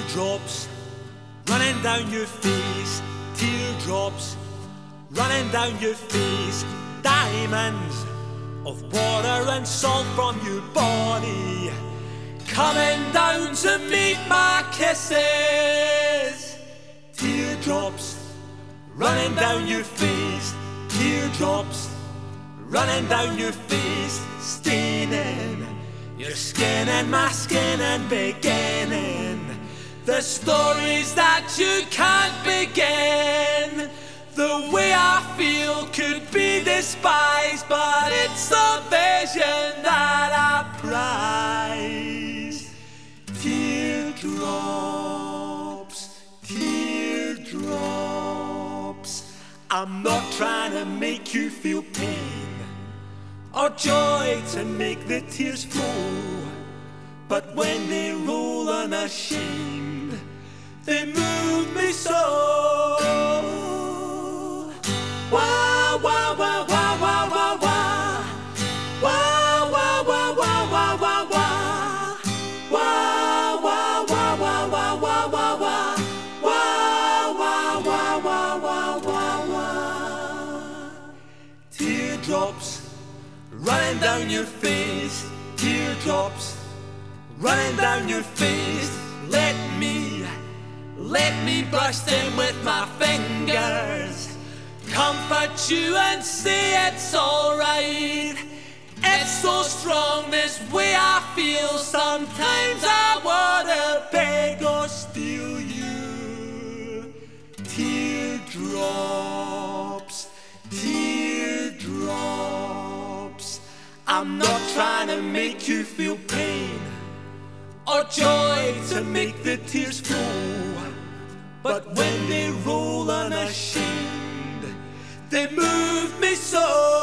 Teardrops running down your face, teardrops running down your face, diamonds of water and salt from your body coming down to meet my kisses. Teardrops running down your face, teardrops running down your face, staining your skin and my skin and beginning the stories that you can't begin. The way I feel could be despised, but it's the vision that I prize. Teardrops, teardrops. I'm not trying to make you feel pain or joy to make the tears flow, but when they roll unashamed, they move me so. Wah, wah, wah, wah, wah, wah, wah. Wah, wah, wah, wah, wah, wah, wah. Wah, wah, wah, wah, wah, wah, wah, wah. Wah, wah, wah, wah, wah, wah, wah. Teardrops running down your face, teardrops running down your face. Let me brush them with my fingers, comfort you and say it's alright. It's so strong this way I feel. Sometimes I wanna beg or steal you. Teardrops, teardrops. I'm not trying to make you feel pain or joy to make the tears flow, but when they roll unashamed, they move me so.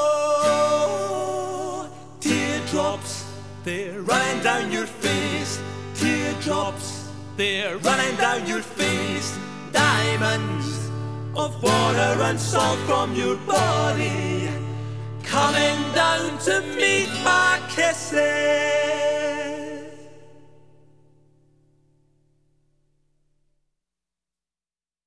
Teardrops, they're running down your face, teardrops, they're running down your face, diamonds of water and salt from your body coming down to me.